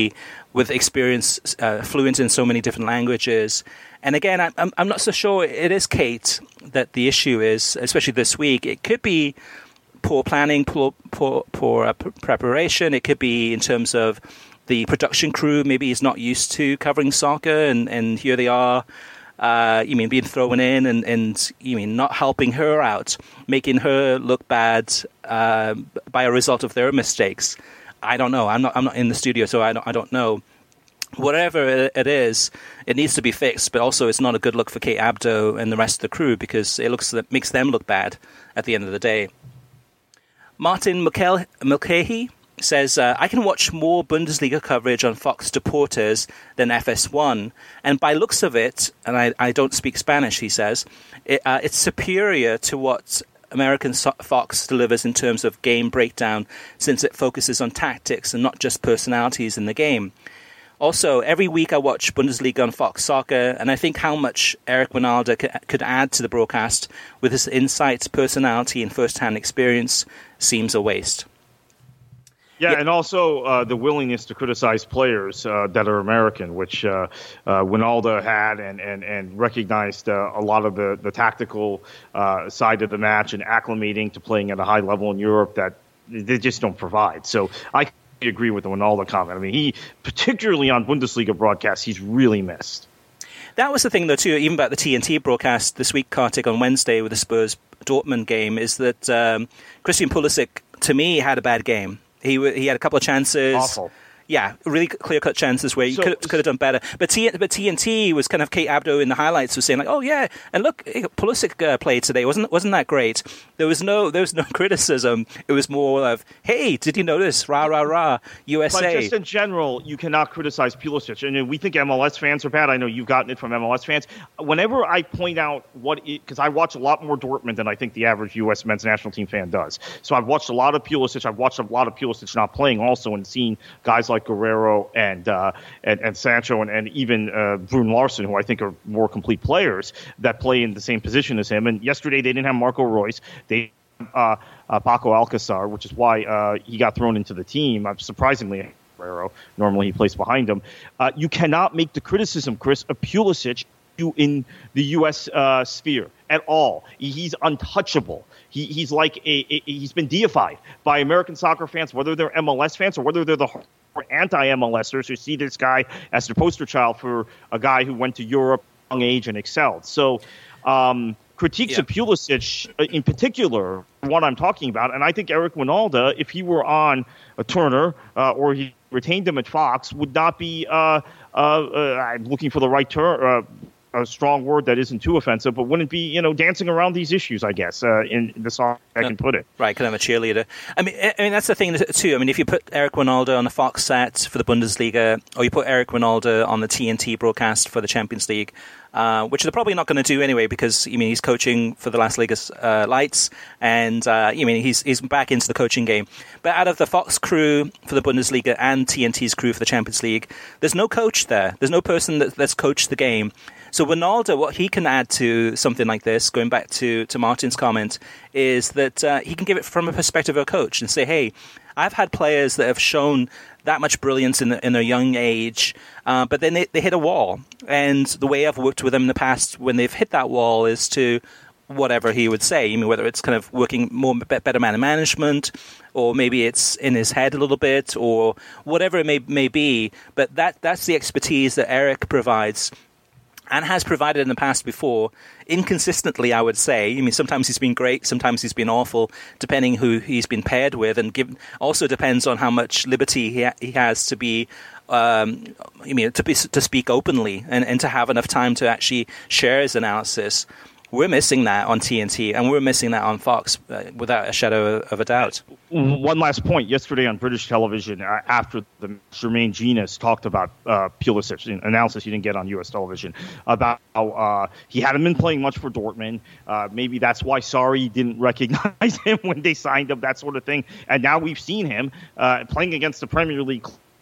with experience, uh, fluent in so many different languages. And again, I, I'm I'm not so sure it is Kate that the issue is, especially this week. It could be poor planning, poor poor, poor uh, p- preparation. It could be in terms of the production crew. Maybe he's not used to covering soccer, and, and here they are. Uh, you mean being thrown in and, and you mean not helping her out, making her look bad uh, by a result of their mistakes. I don't know. I'm not. I'm not in the studio, so I don't. I don't know. Whatever it is, it needs to be fixed. But also, it's not a good look for Kate Abdo and the rest of the crew because it looks it makes them look bad at the end of the day. Martin Mulcahy says, uh, I can watch more Bundesliga coverage on Fox Deportes than F S one. And by looks of it, and I, I don't speak Spanish, he says, it, uh, it's superior to what American so- Fox delivers in terms of game breakdown, since it focuses on tactics and not just personalities in the game. Also, every week I watch Bundesliga on Fox Soccer, and I think how much Eric Wynalda c- could add to the broadcast with his insights, personality, and first-hand experience seems a waste.
Yeah,
Yeah.
and also uh, the willingness to criticize players uh, that are American, which uh, uh, Wynalda had and, and, and recognized uh, a lot of the, the tactical uh, side of the match and acclimating to playing at a high level in Europe that they just don't provide. So I agree with the Wynalda comment. I mean, he, particularly on Bundesliga broadcasts, he's really missed.
That was the thing, though, too, even about the T N T broadcast this week, Kartik, on Wednesday with the Spurs Dortmund game, is that um, Christian Pulisic, to me, had a bad game. He he had a couple of chances.
Awful.
Yeah, really clear-cut chances where he
So-
could could have done better. But T, but T N T was kind of Kate Abdo in the highlights was saying like, oh yeah, and look, Pulisic uh, played today. wasn't wasn't that great? There was no there was no criticism. It was more of, hey, did you notice? Rah rah rah, U S A.
But just in general, you cannot criticize Pulisic. And we think M L S fans are bad. I know you've gotten it from M L S fans. Whenever I point out what – because I watch a lot more Dortmund than I think the average U S men's national team fan does. So I've watched a lot of Pulisic. I've watched a lot of Pulisic not playing also and seen guys like Guerrero and uh, and, and Sancho and, and even uh, Brun Larsen, who I think are more complete players that play in the same position as him. And yesterday they didn't have Marco Reus. They uh, uh, Paco Alcácer, which is why uh, he got thrown into the team. Uh, surprisingly, Guerrero. Normally he plays behind him. Uh, you cannot make the criticism, Chris, of Pulisic in the U S uh, sphere at all. He's untouchable. He, he's like a, a he's been deified by American soccer fans, whether they're M L S fans or whether they're the anti-MLSers who see this guy as the poster child for a guy who went to Europe at a young age and excelled. So um, critiques
Yeah.
of Pulisic in particular, what I'm talking about, and I think Eric Wynalda, if he were on a Turner uh, or he retained him at Fox, would not be uh, uh, uh, I'm looking for the right term. Uh, a strong word that isn't too offensive, but wouldn't be, you know, dancing around these issues, I guess, uh, in the song I can put it.
Right, kind of a cheerleader. I mean, I mean that's the thing too. I mean, if you put Eric Wynalda on the Fox set for the Bundesliga, or you put Eric Wynalda on the T N T broadcast for the Champions League, uh, which they're probably not going to do anyway, because I mean he's coaching for the Las Ligas uh, Lights, and uh, I mean he's he's back into the coaching game. But out of the Fox crew for the Bundesliga and T N T's crew for the Champions League, there's no coach there. There's no person that, that's coached the game. So Wynalda, what he can add to something like this, going back to, to Martin's comment, is that uh, he can give it from a perspective of a coach and say, hey, I've had players that have shown that much brilliance in, the, in their young age, uh, but then they, they hit a wall. And the way I've worked with them in the past when they've hit that wall is to whatever he would say. I mean, whether it's kind of working more better man management, or maybe it's in his head a little bit, or whatever it may, may be. But that that's the expertise that Eric provides, and has provided in the past before, inconsistently, I would say. I mean, sometimes he's been great, sometimes he's been awful, depending who he's been paired with, and give, also depends on how much liberty he, ha- he has to be, um, I mean, to be to speak openly and, and to have enough time to actually share his analysis. We're missing that on T N T, and we're missing that on Fox, uh, without a shadow of a doubt.
One last point. Yesterday on British television, uh, after the Jermaine Genius talked about uh, Pulisic, an analysis you didn't get on U S television, about how uh, he hadn't been playing much for Dortmund. Uh, maybe that's why Sarri didn't recognize him when they signed him, that sort of thing. And now we've seen him uh, playing against the Premier League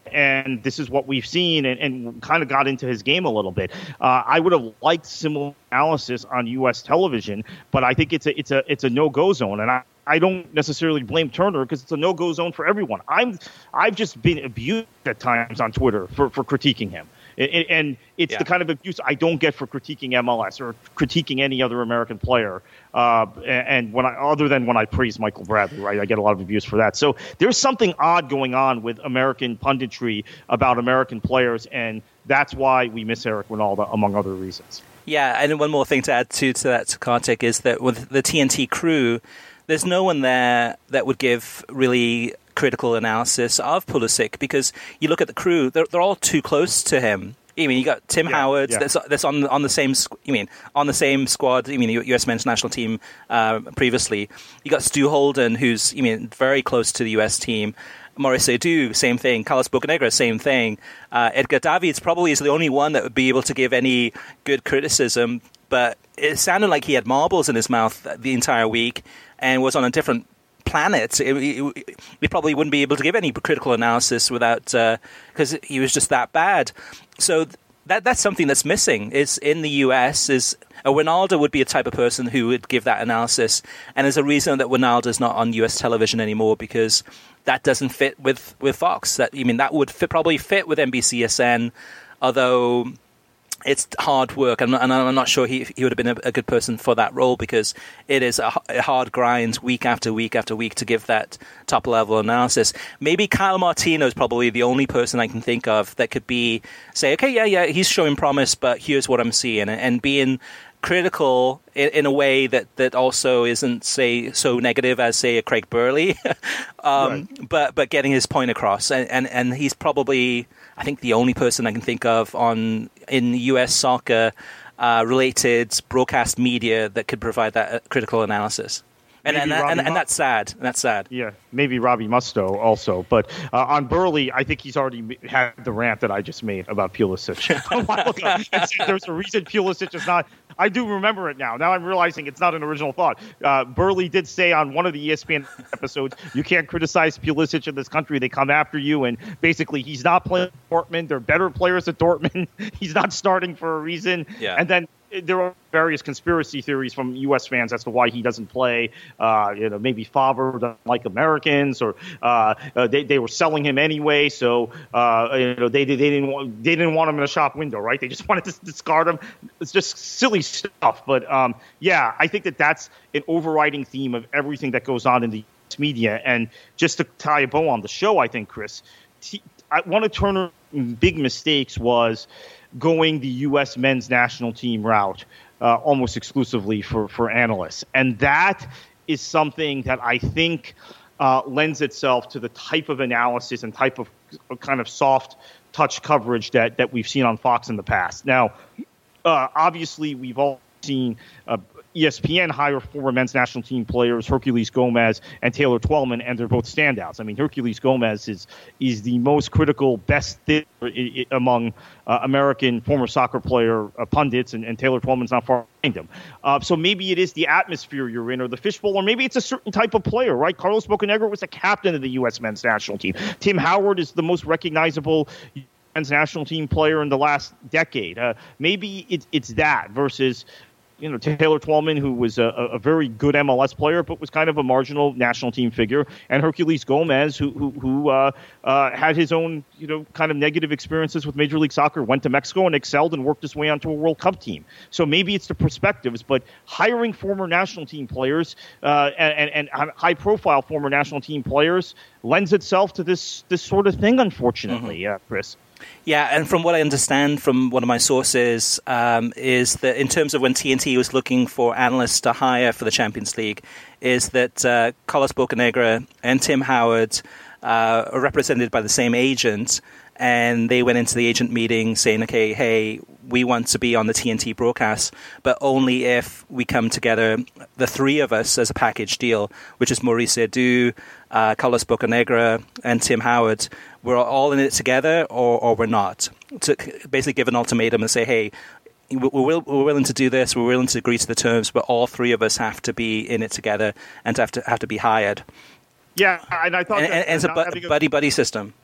and this is what we've seen, and, and kind of got into his game a little bit. Uh, I would have liked similar analysis on U S television, but I think it's a it's a it's a no-go zone, and I. I don't necessarily blame Turner because it's a no-go zone for everyone. I'm, I've just been abused at times on Twitter for, for critiquing him. And, and it's yeah. the kind of abuse I don't get for critiquing M L S or critiquing any other American player. Uh, and when I, other than when I praise Michael Bradley, right, I get a lot of abuse for that. So there's something odd going on with American punditry about American players, and that's why we miss Eric Wynalda, among other reasons.
Yeah, and one more thing to add to, to that, Kartik, is that with the T N T crew, there's no one there that would give really critical analysis of Pulisic, because you look at the crew, they're, they're all too close to him. I mean, you got Tim yeah, Howard yeah. that's that's on on the same. You mean on the same squad? I mean, U S men's national team uh, previously. You got Stu Holden, who's you mean very close to the U S team. Maurice Edu, same thing. Carlos Bocanegra, same thing. Uh, Edgar Davids probably is the only one that would be able to give any good criticism. But it sounded like he had marbles in his mouth the entire week and was on a different planet. It, it, we probably wouldn't be able to give any critical analysis without because uh, he was just that bad. So that that's something that's missing. Is in the U S is a Wynalda would be a type of person who would give that analysis, and there's a reason that Wynalda is not on U S television anymore, because that doesn't fit with, with Fox. That I mean that would fit, probably fit with N B C S N, although it's hard work, and I'm not sure he he would have been a, a good person for that role, because it is a, a hard grind week after week after week to give that top level analysis. Maybe Kyle Martino is probably the only person I can think of that could be say, okay, yeah, yeah, he's showing promise, but here's what I'm seeing, and, and being critical in, in a way that, that also isn't, say, so negative as, say, a Craig Burley, um, right. but but getting his point across, and, and and he's probably, I think, the only person I can think of on in U S soccer uh, related broadcast media that could provide that critical analysis. And and, that, and and that's sad. That's sad.
Yeah, maybe Robbie Mustoe also. But uh, on Burley, I think he's already had the rant that I just made about Pulisic a while ago. There's a reason Pulisic is not. I do remember it now. Now I'm realizing it's not an original thought. Uh, Burley did say on one of the E S P N episodes, you can't criticize Pulisic in this country. They come after you. And basically, he's not playing Dortmund. They're better players at Dortmund. He's not starting for a reason. Yeah. And then there are various conspiracy theories from U S fans as to why he doesn't play. Uh, you know, maybe Favre doesn't like Americans, or uh, uh, they they were selling him anyway, so uh, you know they they didn't want, they didn't want him in a shop window, right? They just wanted to discard him. It's just silly stuff. But um, yeah, I think that that's an overriding theme of everything that goes on in the U S media. And just to tie a bow on the show, I think, Chris, t- I, one of Turner's big mistakes was going the U S men's national team route uh, almost exclusively for, for analysts. And that is something that I think uh, lends itself to the type of analysis and type of uh, kind of soft touch coverage that, that we've seen on Fox in the past. Now, uh, obviously, we've all seen uh, E S P N hire former men's national team players Herculez Gomez and Taylor Twellman, and they're both standouts. I mean, Herculez Gomez is is the most critical, best fit among uh, American former soccer player uh, pundits, and, and Taylor Twellman's not far behind him. Uh, so maybe it is the atmosphere you're in, or the fishbowl, or maybe it's a certain type of player, right? Carlos Bocanegra was a captain of the U S men's national team. Tim Howard is the most recognizable men's national team player in the last decade. Uh, maybe it, it's that versus, you know, Taylor Twellman, who was a, a very good M L S player, but was kind of a marginal national team figure, and Herculez Gomez, who who, who uh, uh, had his own, you know, kind of negative experiences with Major League Soccer, went to Mexico and excelled and worked his way onto a World Cup team. So maybe it's the perspectives, but hiring former national team players uh, and, and, and high-profile former national team players lends itself to this this sort of thing, unfortunately, mm-hmm. uh, Chris.
Yeah, and from what I understand from one of my sources um, is that in terms of when T N T was looking for analysts to hire for the Champions League, is that uh, Carlos Bocanegra and Tim Howard uh, are represented by the same agent, and they went into the agent meeting saying, okay, hey, we want to be on the T N T broadcast, but only if we come together, the three of us, as a package deal, which is Maurice Edu, uh, Carlos Bocanegra, and Tim Howard. We're all in it together, or, or we're not. To basically give an ultimatum and say, hey, we're, we're willing to do this, we're willing to agree to the terms, but all three of us have to be in it together and to have to have to be hired.
Yeah, and I thought
and,
that,
and it's a bu- buddy buddy system.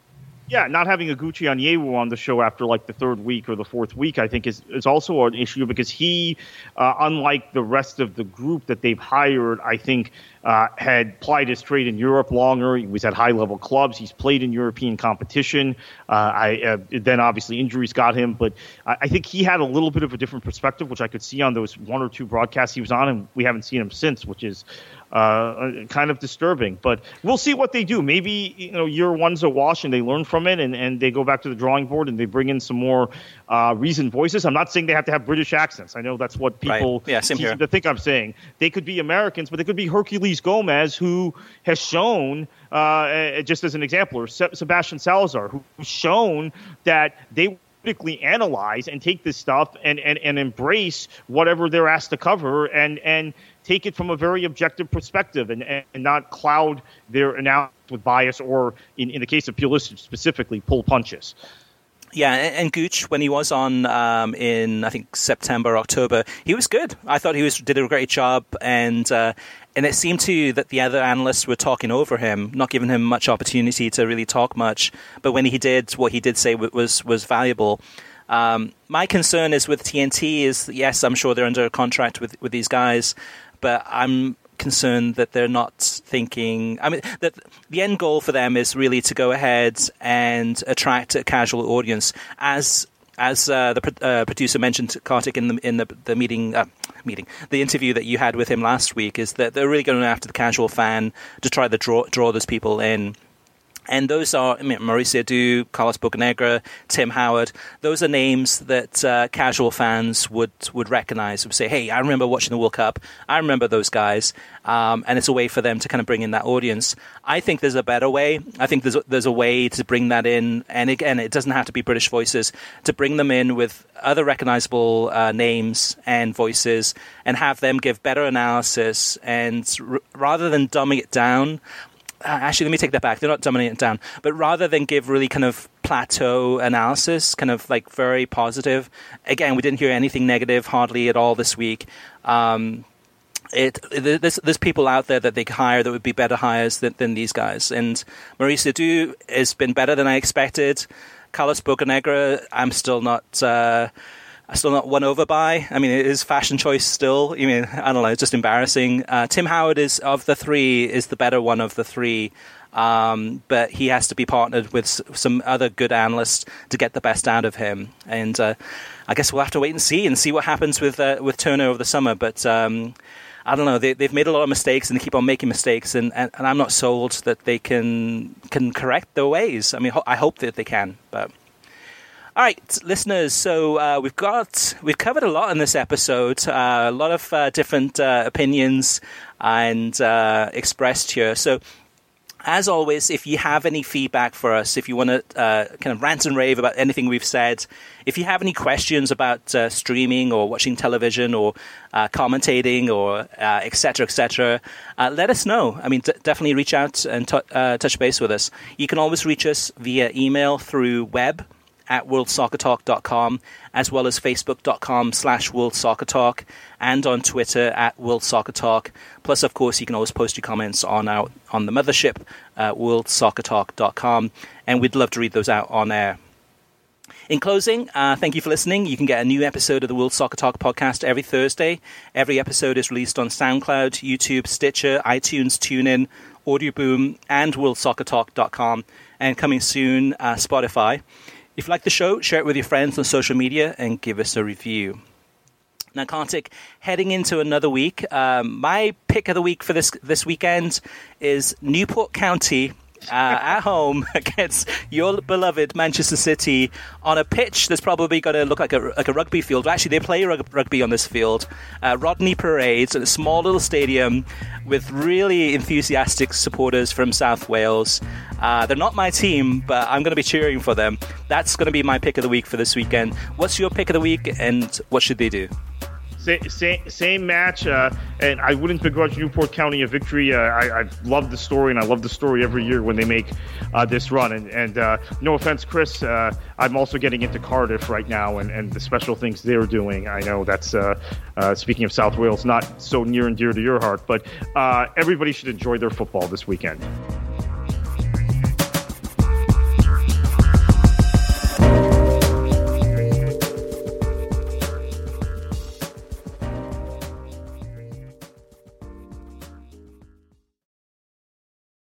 Yeah, not having Oguchi Onyewu on the show after like the third week or the fourth week, I think is, is also an issue because he, uh, unlike the rest of the group that they've hired, I think uh, had plied his trade in Europe longer. He was at high-level clubs. He's played in European competition. Uh, I uh, then obviously injuries got him, but I, I think he had a little bit of a different perspective, which I could see on those one or two broadcasts he was on, and we haven't seen him since, which is uh, kind of disturbing. But we'll see what they do. Maybe you know year one's a wash and they learn from it, and, and they go back to the drawing board and they bring in some more uh, reasoned voices. I'm not saying they have to have British accents. I know that's what people
right. yeah, same
seem
here.
to think I'm saying. They could be Americans, but they could be Herculez Gomez, who has shown, uh, just as an example, or Se- Sebastian Salazar, who's shown that they critically analyze and take this stuff and, and, and embrace whatever they're asked to cover and, and take it from a very objective perspective and, and not cloud their analysis with bias or, in, in the case of Pulisic specifically, pull punches.
Yeah, and Gooch, when he was on um, in, I think, September, October, he was good. I thought he was did a great job, and uh, and it seemed to that the other analysts were talking over him, not giving him much opportunity to really talk much. But when he did, what he did say was was valuable. Um, my concern is with T N T is, yes, I'm sure they're under a contract with, with these guys, but I'm concerned that they're not thinking. I mean, that the end goal for them is really to go ahead and attract a casual audience, as as uh, the uh, producer mentioned, Kartik, in the in the the meeting uh, meeting the interview that you had with him last week, is that they're really going after the casual fan to try to draw draw those people in. And those are I mean, Mauricio Edu, Carlos Bocanegra, Tim Howard. Those are names that uh, casual fans would would recognize. Would say, "Hey, I remember watching the World Cup. I remember those guys." Um, and it's a way for them to kind of bring in that audience. I think there's a better way. I think there's a, there's a way to bring that in. And again, it doesn't have to be British voices. To bring them in with other recognizable uh, names and voices, and have them give better analysis. And r- rather than dumbing it down. Actually, let me take that back. They're not dumbing it down. But rather than give really kind of plateau analysis, kind of like very positive. Again, we didn't hear anything negative hardly at all this week. Um, it there's, there's people out there that they could hire that would be better hires than, than these guys. And Mauricio Edu has been better than I expected. Carlos Bocanegra, I'm still not... Uh, I'm still not won over by. I mean, it is fashion choice still. I mean, I don't know, it's just embarrassing. Uh, Tim Howard is, of the three, is the better one of the three. Um, but he has to be partnered with s- some other good analysts to get the best out of him. And uh, I guess we'll have to wait and see and see what happens with uh, with Turner over the summer. But um, I don't know, they, they've made a lot of mistakes and they keep on making mistakes. And, and, and I'm not sold that they can can correct their ways. I mean, ho- I hope that they can, but... All right, listeners, so uh, we've got we've covered a lot in this episode, uh, a lot of uh, different uh, opinions and uh, expressed here. So, as always, if you have any feedback for us, if you want to uh, kind of rant and rave about anything we've said, if you have any questions about uh, streaming or watching television or uh, commentating or uh, et cetera, et cetera, uh, let us know. I mean, d- definitely reach out and t- uh, touch base with us. You can always reach us via email through web at world soccer talk dot com, as well as facebook.com slash world soccer talk, and on Twitter at world soccer talk. Plus, of course, you can always post your comments on our on the mothership, uh, world soccer talk dot com, and we'd love to read those out on air. In closing, uh, thank you for listening. You can get a new episode of the World Soccer Talk podcast every Thursday. Every episode is released on SoundCloud, YouTube, Stitcher, iTunes, TuneIn, Audioboom, and world soccer talk dot com, and coming soon, uh, Spotify. If you like the show, share it with your friends on social media and give us a review. Now, Kartik, heading into another week, um, my pick of the week for this this weekend is Newport County uh, at home against your beloved Manchester City on a pitch that's probably going to look like a, like a rugby field. Actually, they play rug- rugby on this field. Uh, Rodney Parade, a small little stadium with really enthusiastic supporters from South Wales. Uh, they're not my team, but I'm going to be cheering for them. That's going to be my pick of the week for this weekend. What's your pick of the week, and what should they do?
Same, same match, uh, and I wouldn't begrudge Newport County a victory. Uh, I, I love the story, and I love the story every year when they make uh, this run. And, and uh, no offense, Chris, uh, I'm also getting into Cardiff right now, and, and the special things they're doing. I know that's, uh, uh, speaking of South Wales, not so near and dear to your heart, but uh, everybody should enjoy their football this weekend.